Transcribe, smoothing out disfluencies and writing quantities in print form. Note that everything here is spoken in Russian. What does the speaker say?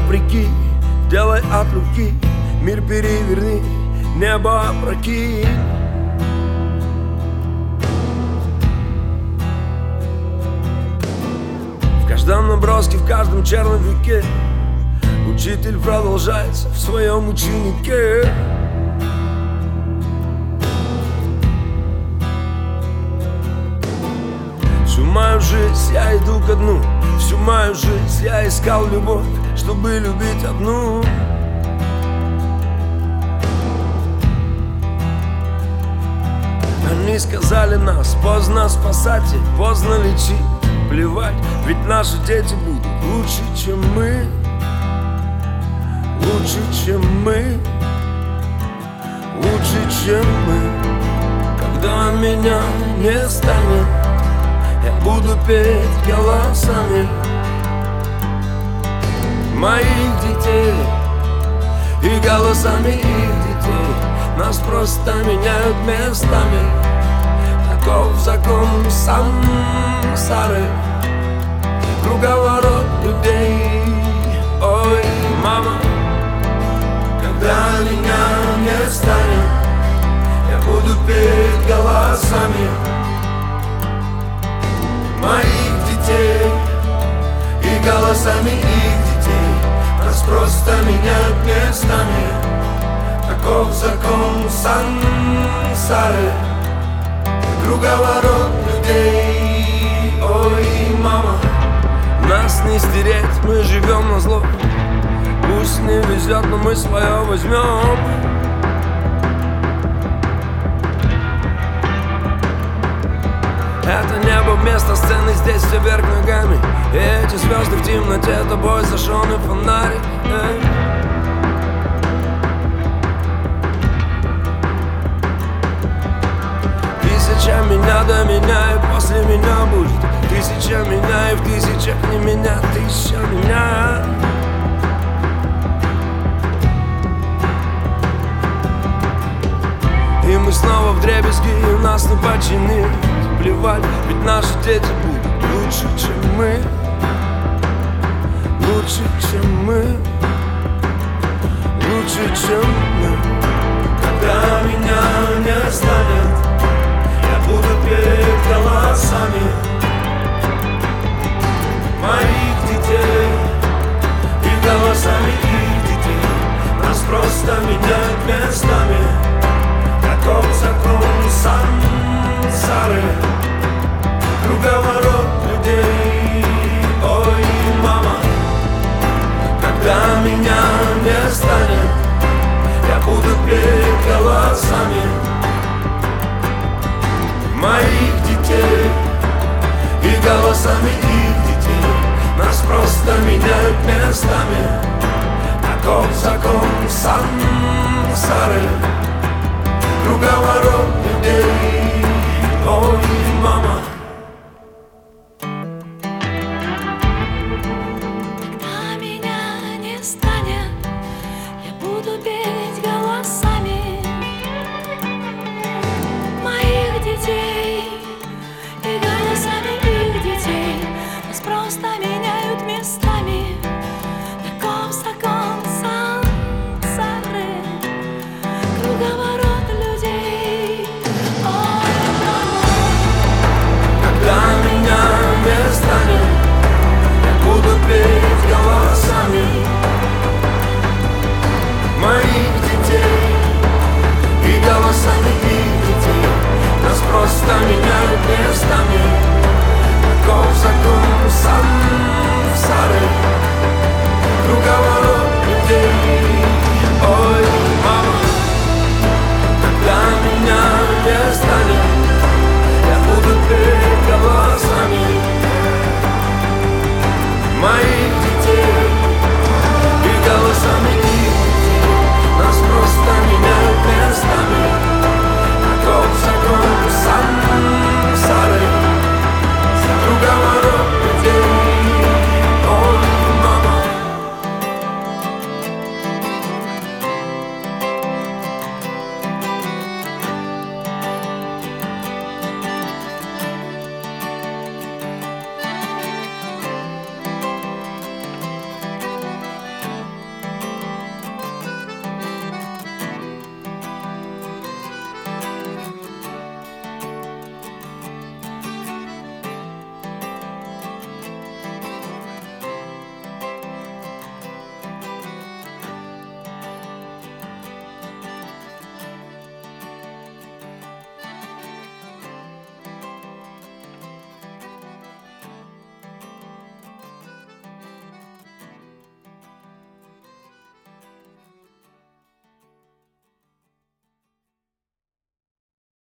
вопреки, делай от руки, мир переверни, небо опрокинь. В каждом наброске, в каждом черновике учитель продолжается в своем ученике. Всю мою жизнь я иду ко дну, всю мою жизнь я искал любовь, чтобы любить одну. Они сказали нас поздно спасать и поздно лечить. Плевать, ведь наши дети будут лучше, чем мы. Лучше, чем мы. Лучше, чем мы. Когда меня не станет, я буду петь голосами моих детей и голосами их детей. Нас просто меняют местами. Таков закон сансары, круговорот людей. Ой, мама, когда меня не станет, я буду петь голосами моих детей и голосами их детей. Нас просто меняют местами. Таков закон сансары, круговорот людей. Ой, мама, нас не стереть, мы живем на зло. Пусть не везет, но мы свое возьмем. Это небо вместо сцены, здесь все вверх ногами. И эти звезды в темноте, тобой зажженный фонарик. Тысяча меня до меня и после меня будет. Тысяча меня и в тысячах не меня. Тысяча меня. И мы снова вдребезги, и нас не починить. Плевать, ведь наши дети будут лучше, чем мы. Лучше, чем мы. Лучше, чем мы. Когда меня не станет, я буду петь голосами моих детей и голосами их детей. Нас просто меняют местами. Таков закон сансары, круговорот людей. Ой, мама, когда меня не станет, я буду петь голосами моих детей и голосами их детей. Нас просто меняют местами. Таков закон сансары,